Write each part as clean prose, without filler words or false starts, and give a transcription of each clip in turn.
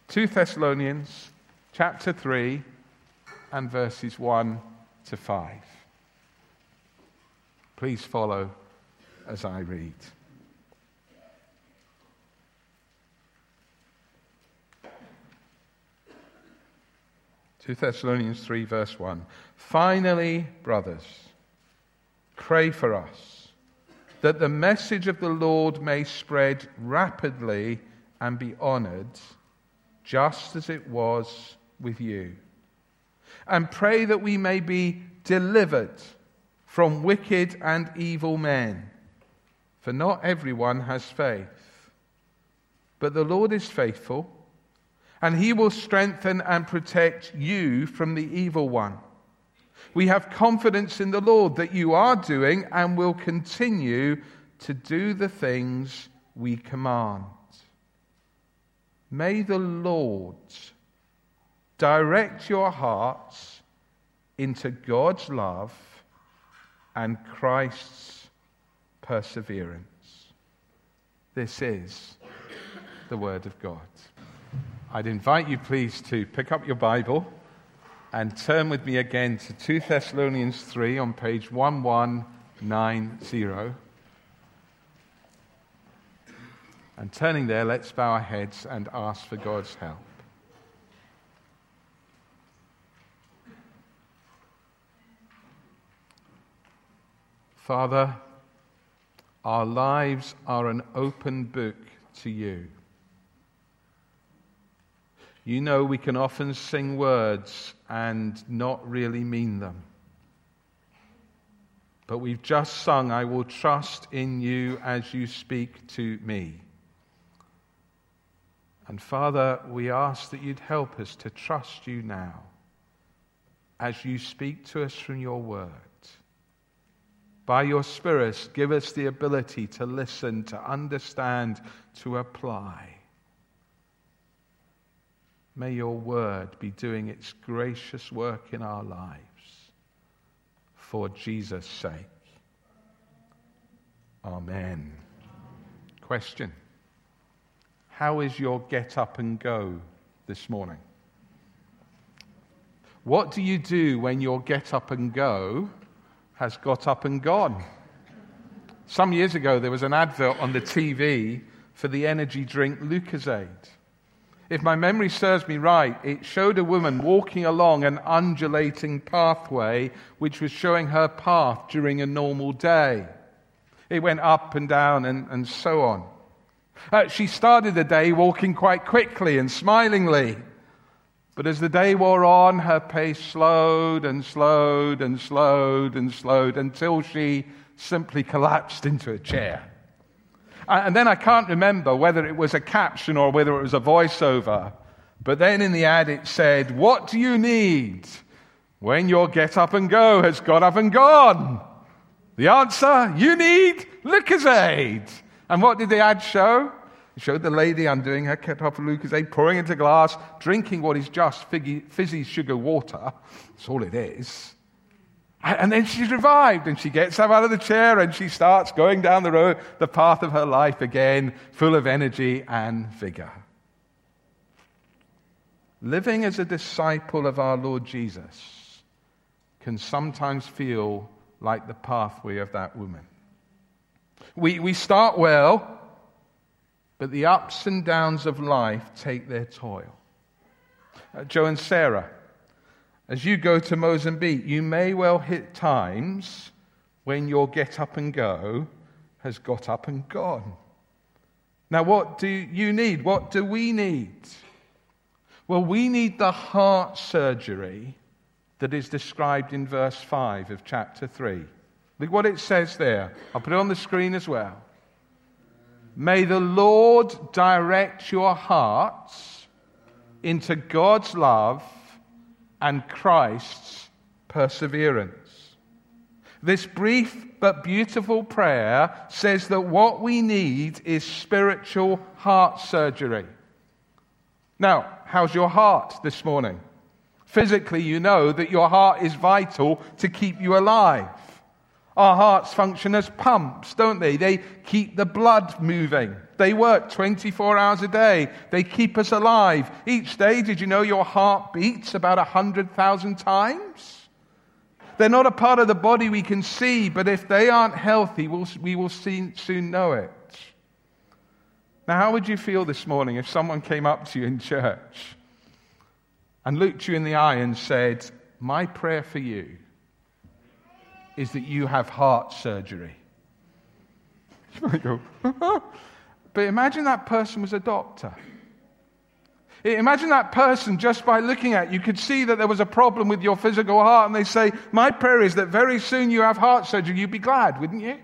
2 Thessalonians chapter 3 and verses 1 to 5. Please follow as I read. Two Thessalonians 3 verse 1. Finally, brothers, pray for us, that the message of the Lord may spread rapidly and be honored, just as it was with you. And pray that we may be delivered from wicked and evil men, for not everyone has faith. But the Lord is faithful, and he will strengthen and protect you from the evil one. We have confidence in the Lord that you are doing and will continue to do the things we command. May the Lord direct your hearts into God's love and Christ's perseverance. This is the word of God. I'd invite you, please, to pick up your Bible and turn with me again to 2 Thessalonians 3 on page 1190. And turning there, let's bow our heads and ask for God's help. Father, our lives are an open book to you. You know we can often sing words and not really mean them. But we've just sung, I will trust in you as you speak to me. And Father, we ask that you'd help us to trust you now as you speak to us from your word. By your Spirit, give us the ability to listen, to understand, to apply. May your word be doing its gracious work in our lives for Jesus' sake. Amen. Question. How is your get up and go this morning? What do you do when your get up and go has got up and gone? Some years ago, there was an advert on the TV for the energy drink Lucozade. If my memory serves me right, it showed a woman walking along an undulating pathway which was showing her path during a normal day. It went up and down and so on. She started the day walking quite quickly and smilingly. But as the day wore on, her pace slowed and slowed and slowed and slowed until she simply collapsed into a chair. And then I can't remember whether it was a caption or whether it was a voiceover. But then in the ad it said, what do you need when your get up and go has got up and gone? The answer, you need Lucozade. And what did the ad show? It showed the lady undoing her get up and Lucozade, pouring into a glass, drinking what is just fizzy sugar water. That's all it is. And then she's revived, and she gets up out of the chair, and she starts going down the road, the path of her life again, full of energy and vigor. Living as a disciple of our Lord Jesus can sometimes feel like the pathway of that woman. We start well, but the ups and downs of life take their toll. Joe and Sarah, as you go to Mozambique, you may well hit times when your get up and go has got up and gone. Now, what do you need? What do we need? Well, we need the heart surgery that is described in verse 5 of chapter 3. Look what it says there. I'll put it on the screen as well. May the Lord direct your hearts into God's love and Christ's perseverance. This brief but beautiful prayer says that what we need is spiritual heart surgery. Now, how's your heart this morning? Physically, you know that your heart is vital to keep you alive. Our hearts function as pumps, don't they? They keep the blood moving. They work 24 hours a day. They keep us alive. Each day, did you know your heart beats about 100,000 times? They're not a part of the body we can see, but if they aren't healthy, we will soon know it. Now, how would you feel this morning if someone came up to you in church and looked you in the eye and said, "My prayer for you is that you have heart surgery"? You might go, but imagine that person was a doctor. Imagine that person, just by looking at you, could see that there was a problem with your physical heart, and they say, "My prayer is that very soon you have heart surgery." You'd be glad, wouldn't you?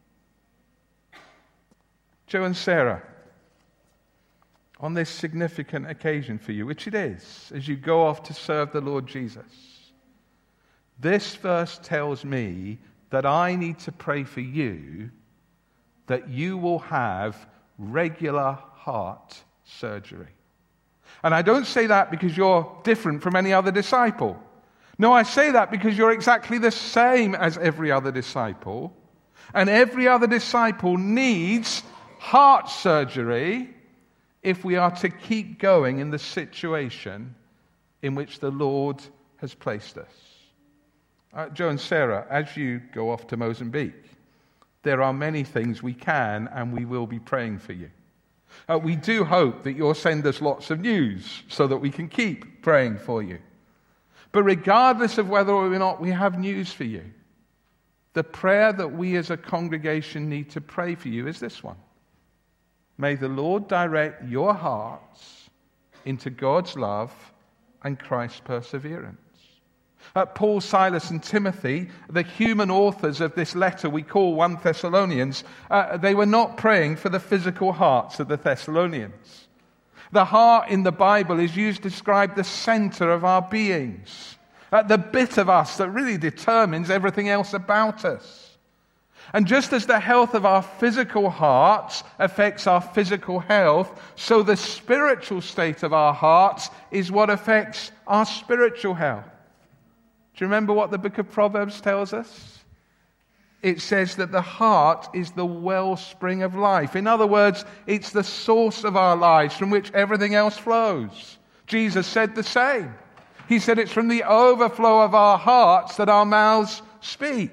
Joe and Sarah, on this significant occasion for you, which it is, as you go off to serve the Lord Jesus, this verse tells me that I need to pray for you that you will have regular heart surgery. And I don't say that because you're different from any other disciple. No, I say that because you're exactly the same as every other disciple. And every other disciple needs heart surgery if we are to keep going in the situation in which the Lord has placed us. Joe and Sarah, as you go off to Mozambique, there are many things we can and we will be praying for you. We do hope that you'll send us lots of news so that we can keep praying for you. But regardless of whether or not we have news for you, the prayer that we as a congregation need to pray for you is this one. May the Lord direct your hearts into God's love and Christ's perseverance. Paul, Silas, and Timothy, the human authors of this letter we call 1 Thessalonians, they were not praying for the physical hearts of the Thessalonians. The heart in the Bible is used to describe the center of our beings, the bit of us that really determines everything else about us. And just as the health of our physical hearts affects our physical health, so the spiritual state of our hearts is what affects our spiritual health. Do you remember what the book of Proverbs tells us? It says that the heart is the wellspring of life. In other words, it's the source of our lives from which everything else flows. Jesus said the same. He said it's from the overflow of our hearts that our mouths speak.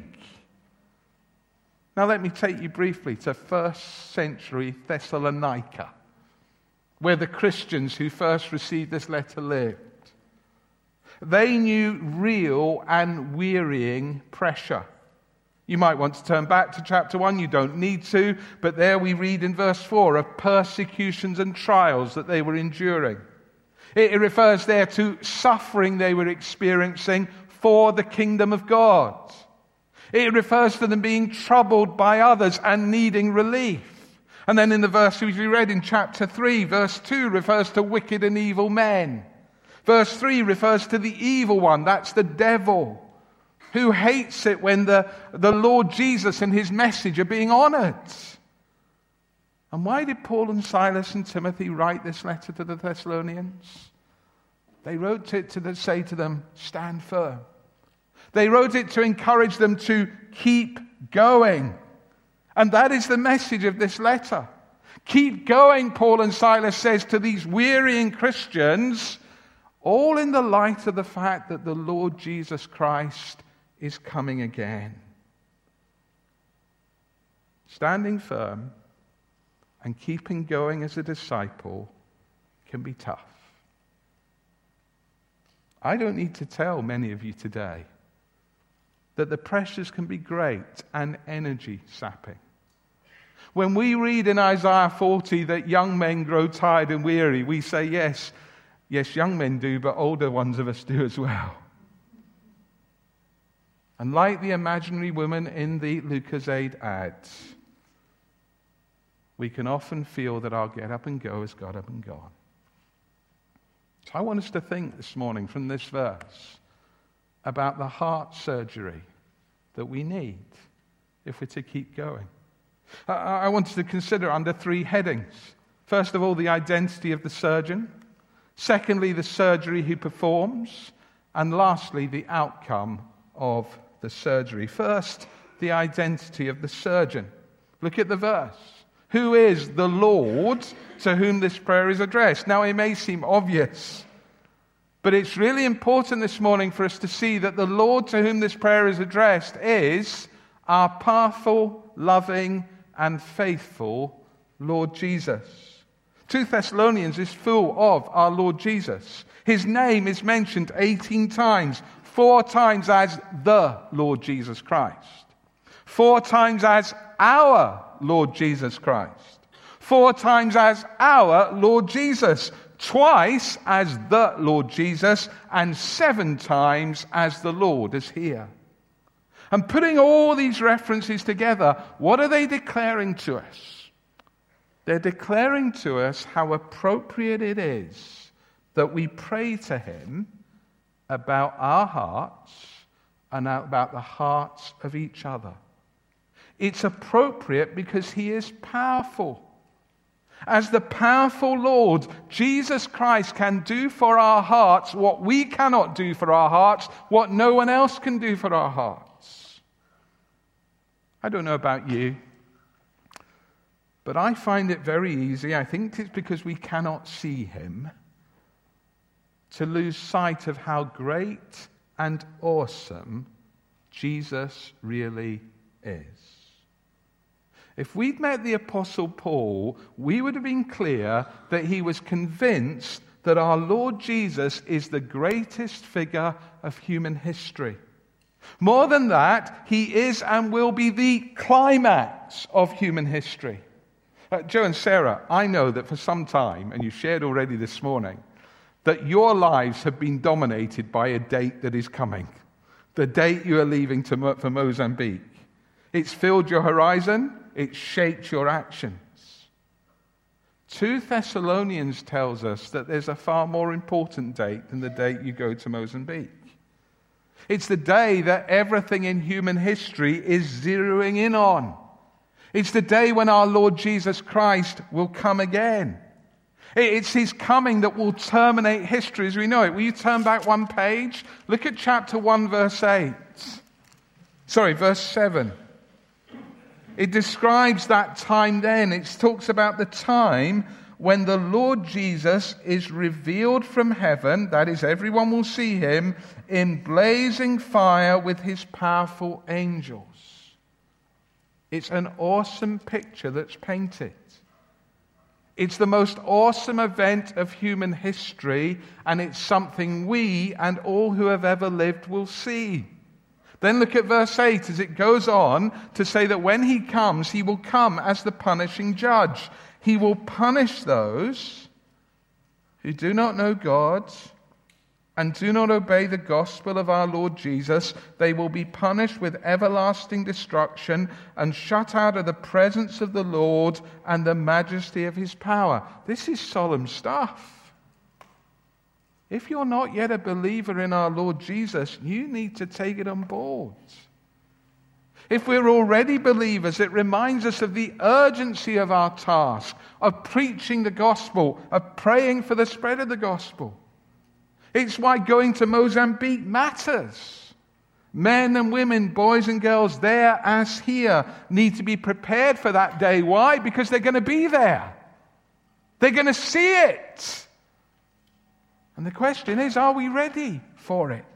Now let me take you briefly to first century Thessalonica, where the Christians who first received this letter lived. They knew real and wearying pressure. You might want to turn back to chapter 1. You don't need to. But there we read in verse 4 of persecutions and trials that they were enduring. It refers there to suffering they were experiencing for the kingdom of God. It refers to them being troubled by others and needing relief. And then in the verse we read in chapter 3, verse 2 refers to wicked and evil men. Verse 3 refers to the evil one, that's the devil, who hates it when the Lord Jesus and his message are being honored. And why did Paul and Silas and Timothy write this letter to the Thessalonians? They wrote it to say to them, stand firm. They wrote it to encourage them to keep going. And that is the message of this letter. Keep going, Paul and Silas says to these wearying Christians, all in the light of the fact that the Lord Jesus Christ is coming again. Standing firm and keeping going as a disciple can be tough. I don't need to tell many of you today that the pressures can be great and energy sapping. When we read in Isaiah 40 that young men grow tired and weary, we say, yes, young men do, but older ones of us do as well. And like the imaginary woman in the Lucozade ads, we can often feel that our get up and go has got up and gone. So I want us to think this morning from this verse about the heart surgery that we need if we're to keep going. I want us to consider under 3 headings. First of all, the identity of the surgeon. Secondly, the surgery he performs. And lastly, the outcome of the surgery. First, the identity of the surgeon. Look at the verse. Who is the Lord to whom this prayer is addressed? Now, it may seem obvious, but it's really important this morning for us to see that the Lord to whom this prayer is addressed is our powerful, loving, and faithful Lord Jesus. 2 Thessalonians is full of our Lord Jesus. His name is mentioned 18 times, 4 times as the Lord Jesus Christ, 4 times as our Lord Jesus Christ, 4 times as our Lord Jesus, twice as the Lord Jesus, and 7 times as the Lord is here. And putting all these references together, what are they declaring to us? They're declaring to us how appropriate it is that we pray to him about our hearts and about the hearts of each other. It's appropriate because he is powerful. As the powerful Lord, Jesus Christ can do for our hearts what we cannot do for our hearts, what no one else can do for our hearts. I don't know about you, but I find it very easy, I think it's because we cannot see him, to lose sight of how great and awesome Jesus really is. If we'd met the Apostle Paul, we would have been clear that he was convinced that our Lord Jesus is the greatest figure of human history. More than that, he is and will be the climax of human history. Joe and Sarah, I know that for some time, and you shared already this morning, that your lives have been dominated by a date that is coming. The date you are leaving for Mozambique. It's filled your horizon. It shaped your actions. 2 Thessalonians tells us that there's a far more important date than the date you go to Mozambique. It's the day that everything in human history is zeroing in on. It's the day when our Lord Jesus Christ will come again. It's his coming that will terminate history as we know it. Will you turn back one page? Look at chapter 1, verse 7. It describes that time then. It talks about the time when the Lord Jesus is revealed from heaven, that is, everyone will see him, in blazing fire with his powerful angels. It's an awesome picture that's painted. It's the most awesome event of human history, and it's something we and all who have ever lived will see. Then look at verse 8 as it goes on to say that when he comes, he will come as the punishing judge. He will punish those who do not know God and do not obey the gospel of our Lord Jesus. They will be punished with everlasting destruction and shut out of the presence of the Lord and the majesty of his power. This is solemn stuff. If you're not yet a believer in our Lord Jesus, you need to take it on board. If we're already believers, it reminds us of the urgency of our task, of preaching the gospel, of praying for the spread of the gospel. It's why going to Mozambique matters. Men and women, boys and girls, there as here, need to be prepared for that day. Why? Because they're going to be there. They're going to see it. And the question is, are we ready for it?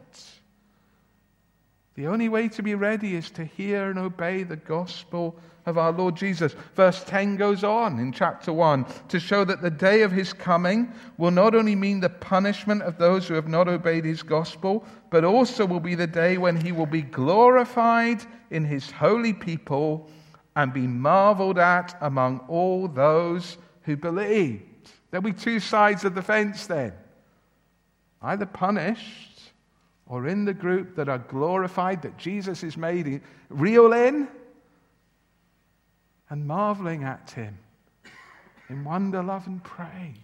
The only way to be ready is to hear and obey the gospel of our Lord Jesus. Verse 10 goes on in chapter 1 to show that the day of his coming will not only mean the punishment of those who have not obeyed his gospel, but also will be the day when he will be glorified in his holy people and be marveled at among all those who believed. There'll be 2 sides of the fence then. Either punished or in the group that are glorified, that Jesus is made real in, and marveling at him in wonder, love, and praise.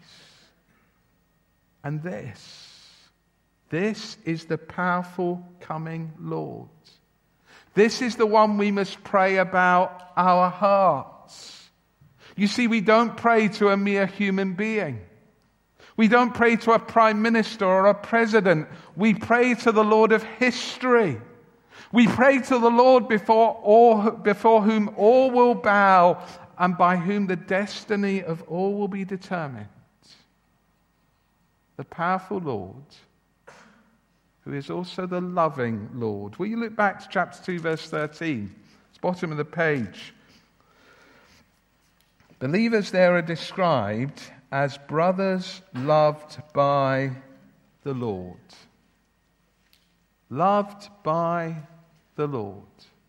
And this is the powerful coming Lord. This is the one we must pray about our hearts. You see, we don't pray to a mere human being. We don't pray to a prime minister or a president. We pray to the Lord of history. We pray to the Lord before whom all will bow and by whom the destiny of all will be determined. The powerful Lord, who is also the loving Lord. Will you look back to chapter 2, verse 13? It's bottom of the page. Believers there are described as brothers loved by the Lord. Loved by the Lord.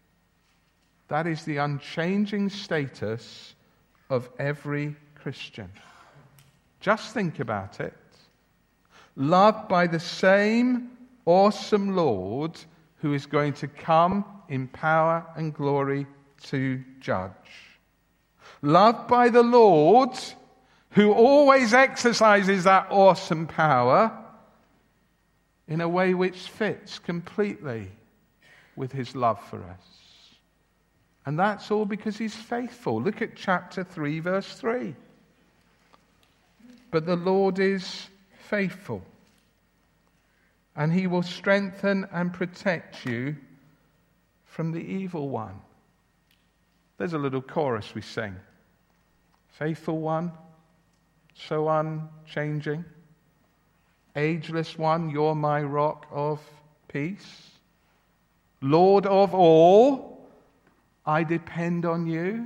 That is the unchanging status of every Christian. Just think about it. Loved by the same awesome Lord who is going to come in power and glory to judge. Loved by the Lord who always exercises that awesome power in a way which fits completely with his love for us. And that's all because he's faithful. Look at chapter 3, verse 3. But the Lord is faithful, and he will strengthen and protect you from the evil one. There's a little chorus we sing. Faithful one, so unchanging. Ageless one, you're my rock of peace. Lord of all, I depend on you.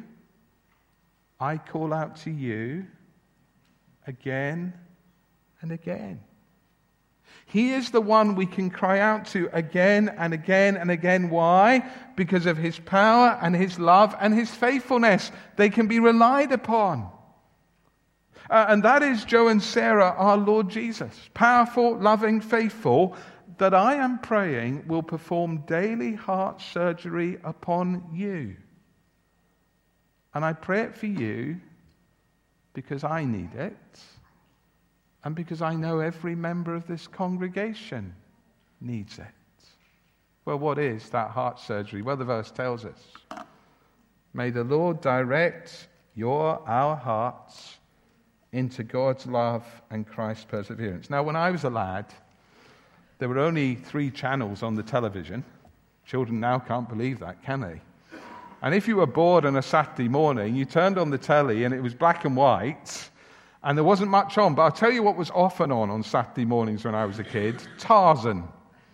I call out to you again and again. He is the one we can cry out to again and again and again. Why? Because of his power and his love and his faithfulness. They can be relied upon. And that is Joe and Sarah, our Lord Jesus. Powerful, loving, faithful, that I am praying will perform daily heart surgery upon you. And I pray it for you because I need it. And because I know every member of this congregation needs it. Well, what is that heart surgery? Well, the verse tells us. May the Lord direct our hearts into God's love and Christ's perseverance. Now, when I was a lad, there were only 3 channels on the television. Children now can't believe that, can they? And if you were bored on a Saturday morning, you turned on the telly and it was black and white, and there wasn't much on. But I'll tell you what was often on Saturday mornings when I was a kid. Tarzan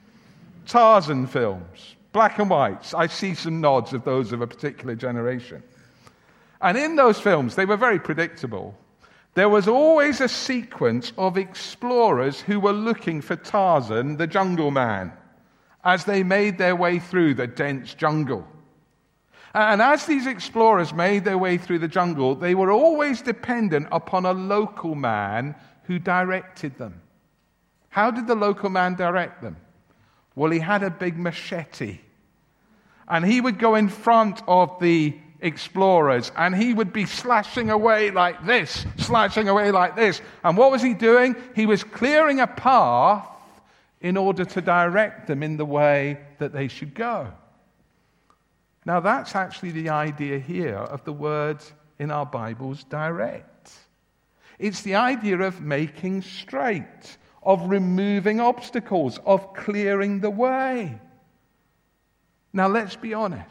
films. Black and whites. I see some nods of those of a particular generation. And in those films, they were very predictable. There was always a sequence of explorers who were looking for Tarzan, the jungle man, as they made their way through the dense jungle. And as these explorers made their way through the jungle, they were always dependent upon a local man who directed them. How did the local man direct them? Well, he had a big machete. And he would go in front of the explorers, and he would be slashing away like this. And what was he doing? He was clearing a path in order to direct them in the way that they should go. Now, that's actually the idea here of the word in our Bibles, direct. It's the idea of making straight, of removing obstacles, of clearing the way. Now, let's be honest.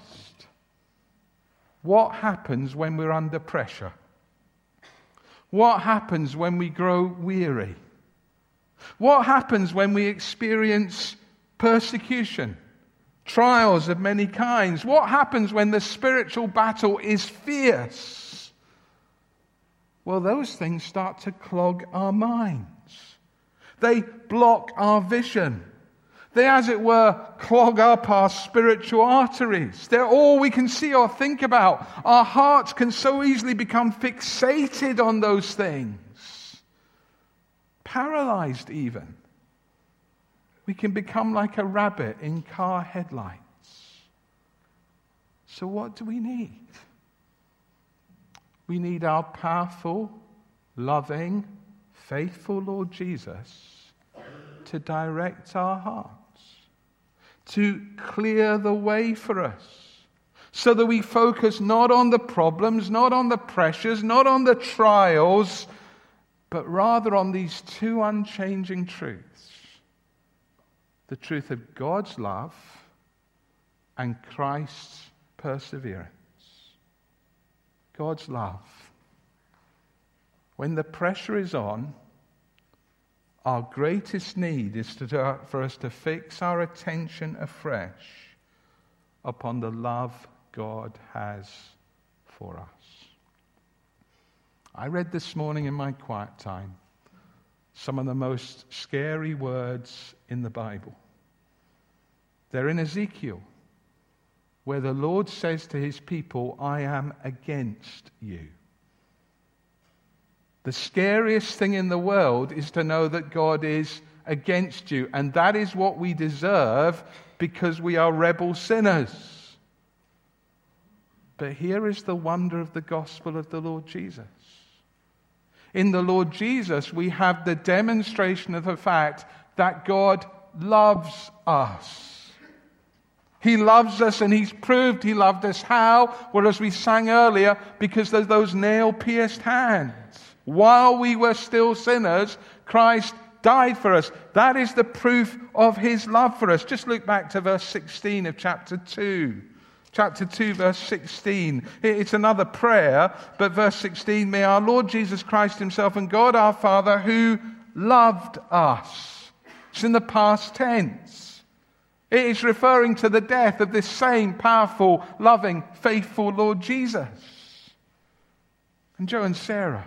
What happens when we're under pressure? What happens when we grow weary? What happens when we experience persecution? Trials of many kinds. What happens when the spiritual battle is fierce? Well, those things start to clog our minds. They block our vision. They, as it were, clog up our spiritual arteries. They're all we can see or think about. Our hearts can so easily become fixated on those things. Paralyzed even. We can become like a rabbit in car headlights. So what do we need? We need our powerful, loving, faithful Lord Jesus to direct our hearts, to clear the way for us, so that we focus not on the problems, not on the pressures, not on the trials, but rather on these 2 unchanging truths. The truth of God's love and Christ's perseverance. God's love. When the pressure is on, our greatest need is for us to fix our attention afresh upon the love God has for us. I read this morning in my quiet time some of the most scary words in the Bible. They're in Ezekiel, where the Lord says to his people, I am against you. The scariest thing in the world is to know that God is against you, and that is what we deserve because we are rebel sinners. But here is the wonder of the gospel of the Lord Jesus. In the Lord Jesus, we have the demonstration of the fact that God loves us. He loves us, and he's proved he loved us. How? Well, as we sang earlier, because there's those nail-pierced hands. While we were still sinners, Christ died for us. That is the proof of his love for us. Just look back to verse 16 of chapter 2. Chapter 2, verse 16. It's another prayer, but verse 16, may our Lord Jesus Christ himself and God our Father, who loved us. It's in the past tense. It is referring to the death of this same powerful, loving, faithful Lord Jesus. And Joe and Sarah,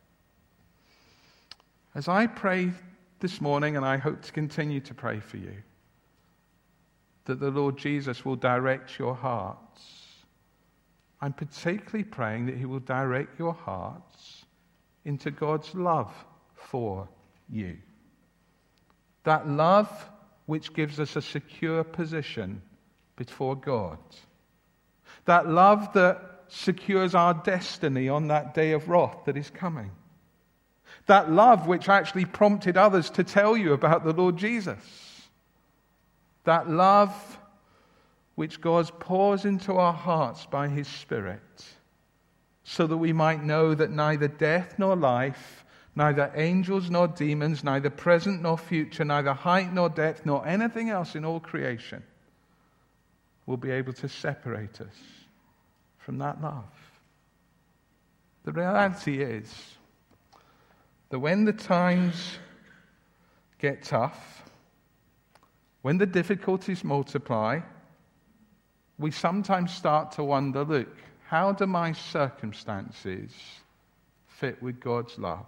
as I pray this morning, and I hope to continue to pray for you, that the Lord Jesus will direct your hearts. I'm particularly praying that he will direct your hearts into God's love for you. That love which gives us a secure position before God. That love that secures our destiny on that day of wrath that is coming. That love which actually prompted others to tell you about the Lord Jesus. That love which God pours into our hearts by his Spirit, so that we might know that neither death nor life, neither angels nor demons, neither present nor future, neither height nor depth, nor anything else in all creation will be able to separate us from that love. The reality is that when the times get tough, when the difficulties multiply, we sometimes start to wonder, look, how do my circumstances fit with God's love?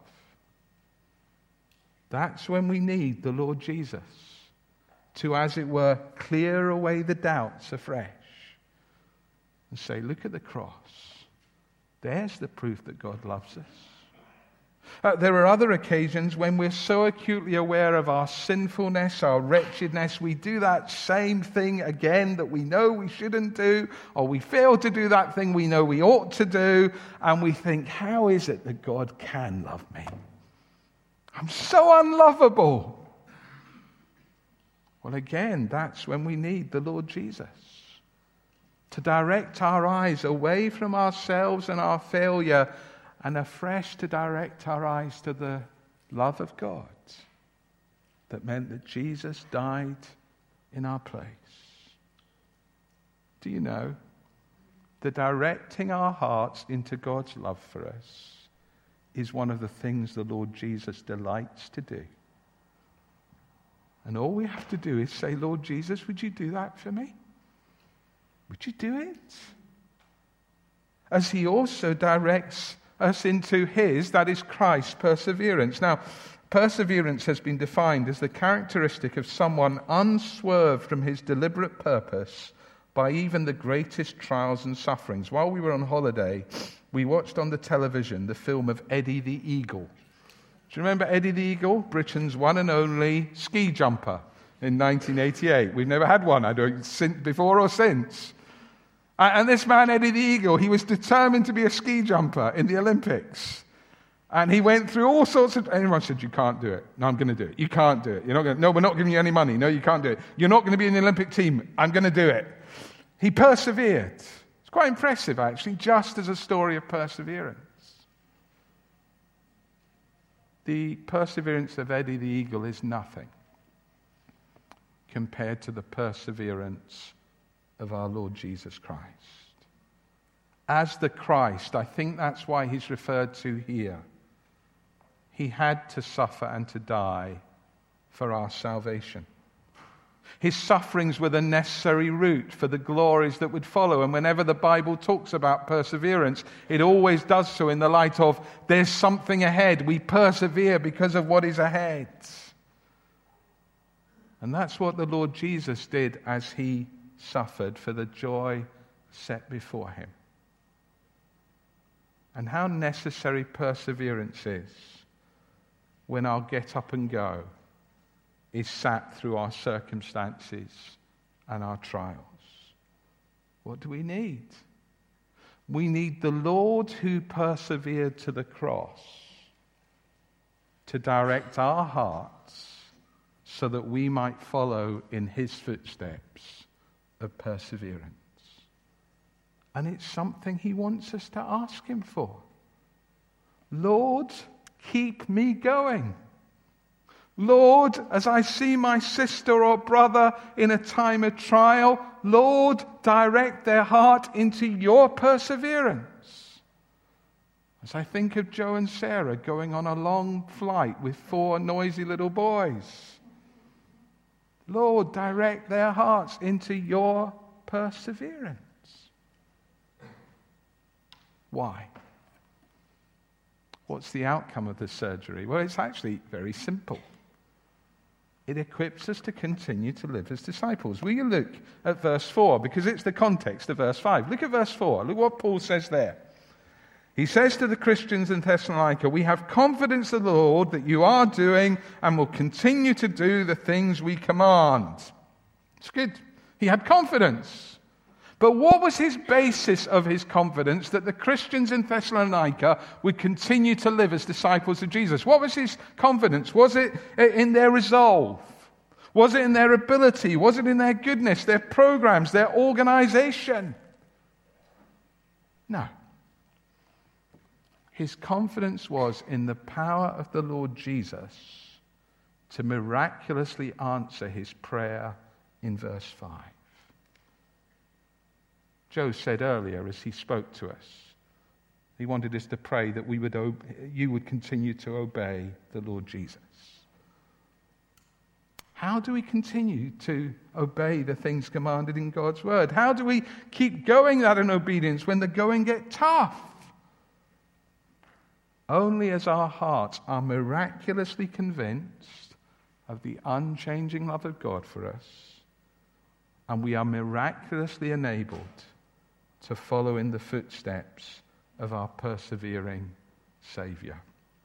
That's when we need the Lord Jesus to, as it were, clear away the doubts afresh and say, look at the cross. There's the proof that God loves us. There are other occasions when we're so acutely aware of our sinfulness, our wretchedness, we do that same thing again that we know we shouldn't do, or we fail to do that thing we know we ought to do, and we think, how is it that God can love me? I'm so unlovable. Well, again, that's when we need the Lord Jesus to direct our eyes away from ourselves and our failure, and afresh to direct our eyes to the love of God that meant that Jesus died in our place. Do you know that directing our hearts into God's love for us is one of the things the Lord Jesus delights to do? And all we have to do is say, Lord Jesus, would you do that for me? Would you do it? As he also directs us into his, that is Christ's, perseverance. Now, perseverance has been defined as the characteristic of someone unswerved from his deliberate purpose by even the greatest trials and sufferings. While we were on holiday, we watched on the television the film of Eddie the Eagle. Do you remember Eddie the Eagle? Britain's one and only ski jumper in 1988. We've never had one, I don't, before or since. And this man, Eddie the Eagle, he was determined to be a ski jumper in the Olympics. And he went through all sorts of... Everyone said, you can't do it. No, I'm going to do it. You can't do it. You're not going to, no, we're not giving you any money. No, you can't do it. You're not going to be in the Olympic team. I'm going to do it. He persevered. It's quite impressive, actually, just as a story of perseverance. The perseverance of Eddie the Eagle is nothing compared to the perseverance of our Lord Jesus Christ. As the Christ, I think that's why he's referred to here. He had to suffer and to die for our salvation. His sufferings were the necessary route for the glories that would follow. And whenever the Bible talks about perseverance, it always does so in the light of there's something ahead. We persevere because of what is ahead. And that's what the Lord Jesus did as he suffered for the joy set before him. And how necessary perseverance is when our get up and go is sat through our circumstances and our trials. What do we need? We need the Lord who persevered to the cross to direct our hearts so that we might follow in his footsteps of perseverance. And it's something he wants us to ask him for. Lord, keep me going. Lord, as I see my sister or brother in a time of trial, Lord, direct their heart into your perseverance. As I think of Joe and Sarah going on a long flight with 4 noisy little boys, Lord, direct their hearts into your perseverance. Why? What's the outcome of the surgery? Well, it's actually very simple. It equips us to continue to live as disciples. Will you look at verse 4? Because it's the context of verse 5. Look at verse 4. Look what Paul says there. He says to the Christians in Thessalonica, we have confidence in the Lord that you are doing and will continue to do the things we command. It's good. He had confidence. But what was his basis of his confidence that the Christians in Thessalonica would continue to live as disciples of Jesus? What was his confidence? Was it in their resolve? Was it in their ability? Was it in their goodness, their programs, their organization? No. His confidence was in the power of the Lord Jesus to miraculously answer his prayer in verse 5. Joe said earlier as he spoke to us, he wanted us to pray that you would continue to obey the Lord Jesus. How do we continue to obey the things commanded in God's word? How do we keep going that in obedience when the going gets tough? Only as our hearts are miraculously convinced of the unchanging love of God for us, and we are miraculously enabled to follow in the footsteps of our persevering Saviour.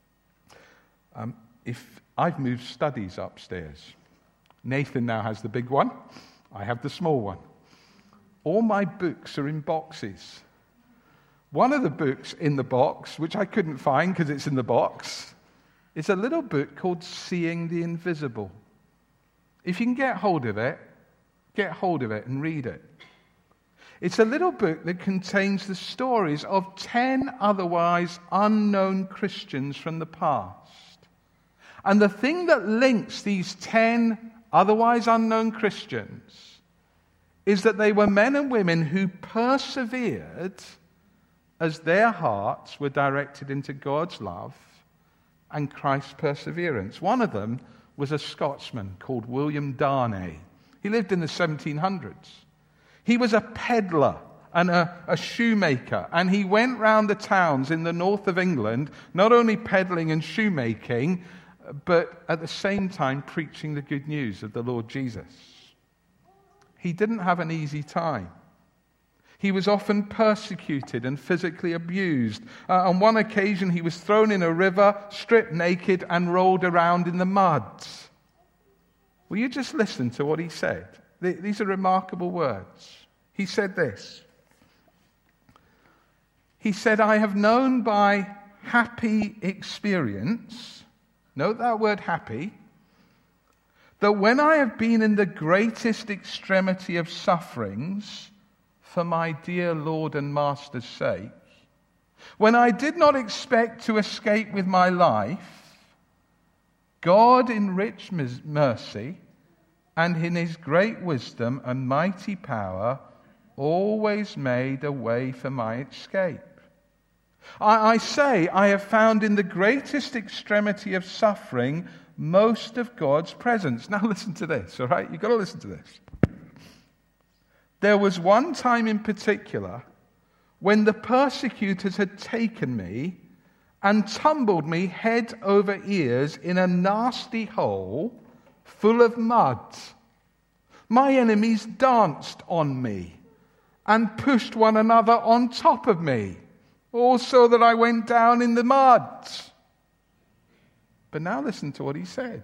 If I've moved studies upstairs, Nathan now has the big one, I have the small one. All my books are in boxes. One of the books in the box, which I couldn't find because it's in the box, is a little book called Seeing the Invisible. If you can get hold of it and read it. It's a little book that contains the stories of 10 otherwise unknown Christians from the past. And the thing that links these 10 otherwise unknown Christians is that they were men and women who persevered as their hearts were directed into God's love and Christ's perseverance. One of them was a Scotsman called William Darnay. He lived in the 1700s. He was a peddler and a shoemaker, and he went round the towns in the north of England, not only peddling and shoemaking, but at the same time preaching the good news of the Lord Jesus. He didn't have an easy time. He was often persecuted and physically abused. On one occasion, he was thrown in a river, stripped naked, and rolled around in the mud. Will you just listen to what he said? These are remarkable words. He said this. He said, I have known by happy experience, note that word happy, that when I have been in the greatest extremity of sufferings for my dear Lord and Master's sake, when I did not expect to escape with my life, God in rich mercy and in his great wisdom and mighty power always made a way for my escape. I say I have found in the greatest extremity of suffering most of God's presence. Now listen to this, all right? You've got to listen to this. There was one time in particular when the persecutors had taken me and tumbled me head over ears in a nasty hole full of mud. My enemies danced on me and pushed one another on top of me, all so that I went down in the mud. But now listen to what he said.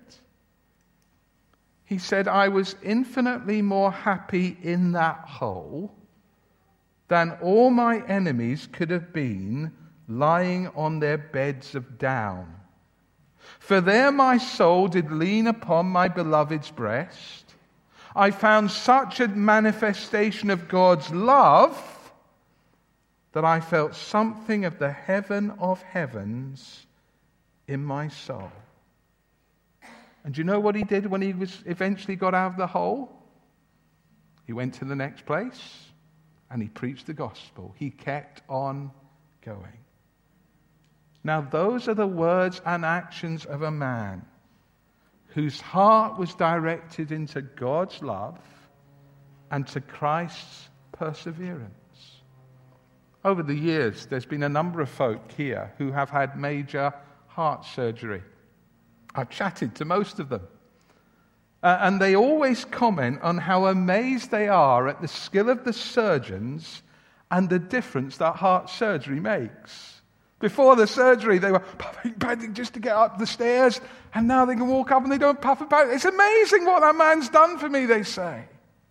He said, I was infinitely more happy in that hole than all my enemies could have been lying on their beds of down. For there my soul did lean upon my beloved's breast. I found such a manifestation of God's love that I felt something of the heaven of heavens in my soul. And do you know what he did when he eventually got out of the hole? He went to the next place and he preached the gospel. He kept on going. Now those are the words and actions of a man whose heart was directed into God's love and to Christ's perseverance. Over the years, there's been a number of folk here who have had major heart surgery. I've chatted to most of them. And they always comment on how amazed they are at the skill of the surgeons and the difference that heart surgery makes. Before the surgery, they were puffing, panting just to get up the stairs, and now they can walk up and they don't puff about. It's amazing what that man's done for me, they say.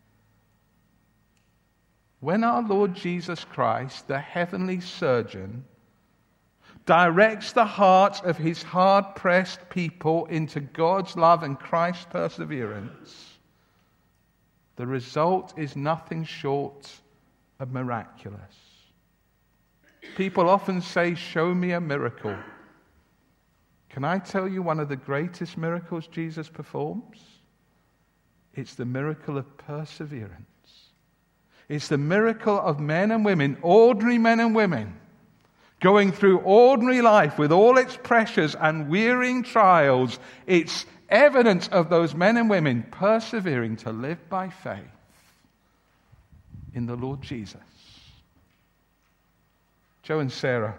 When our Lord Jesus Christ, the heavenly surgeon, directs the hearts of his hard-pressed people into God's love and Christ's perseverance, the result is nothing short of miraculous. People often say, show me a miracle. Can I tell you one of the greatest miracles Jesus performs? It's the miracle of perseverance. It's the miracle of men and women, ordinary men and women, going through ordinary life with all its pressures and wearying trials. It's evidence of those men and women persevering to live by faith in the Lord Jesus. Joe and Sarah,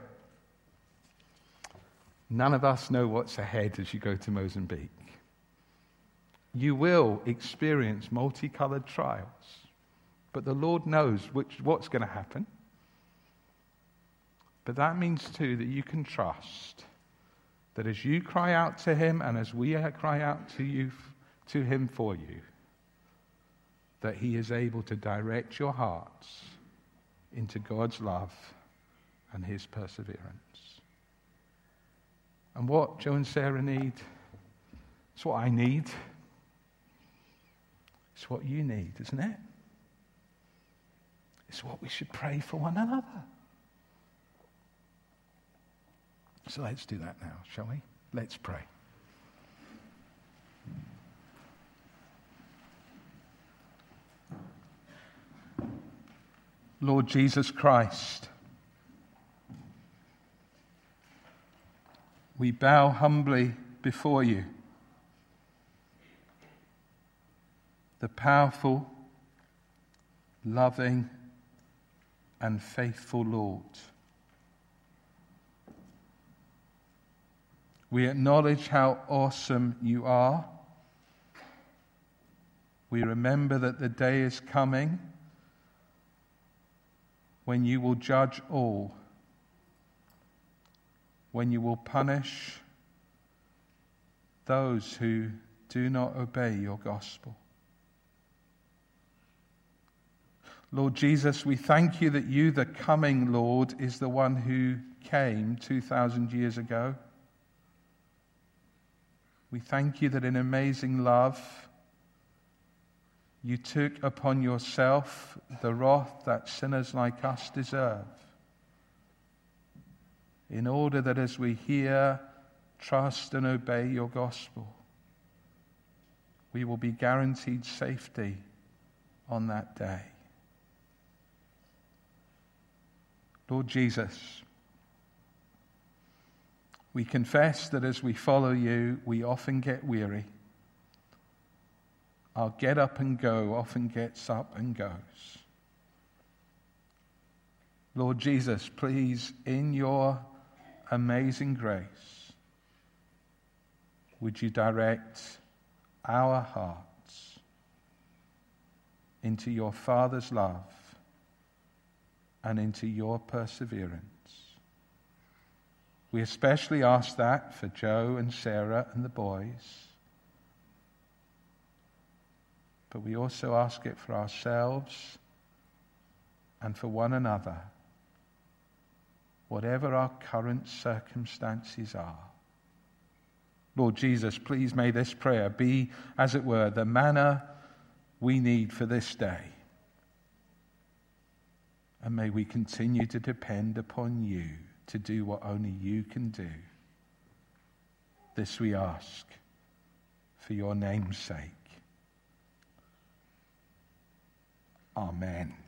none of us know what's ahead as you go to Mozambique. You will experience multicolored trials, but the Lord knows what's going to happen. But that means too that you can trust that as you cry out to him and as we cry out to him for you, that he is able to direct your hearts into God's love and his perseverance. And what Joe and Sarah need, it's what I need. It's what you need, isn't it? It's what we should pray for one another. So let's do that now, shall we? Let's pray. Lord Jesus Christ, we bow humbly before you, the powerful, loving, and faithful Lord. We acknowledge how awesome you are. We remember that the day is coming when you will judge all, when you will punish those who do not obey your gospel. Lord Jesus, we thank you that you, the coming Lord, is the one who came 2,000 years ago. We thank you that in amazing love, you took upon yourself the wrath that sinners like us deserve, in order that as we hear, trust, and obey your gospel, we will be guaranteed safety on that day. Lord Jesus, we confess that as we follow you, we often get weary. Our get up and go often gets up and goes. Lord Jesus, please, in your amazing grace, would you direct our hearts into your Father's love and into your perseverance. We especially ask that for Joe and Sarah and the boys. But we also ask it for ourselves and for one another, whatever our current circumstances are. Lord Jesus, please may this prayer be, as it were, the manna we need for this day. And may we continue to depend upon you to do what only you can do. This we ask for your name's sake. Amen.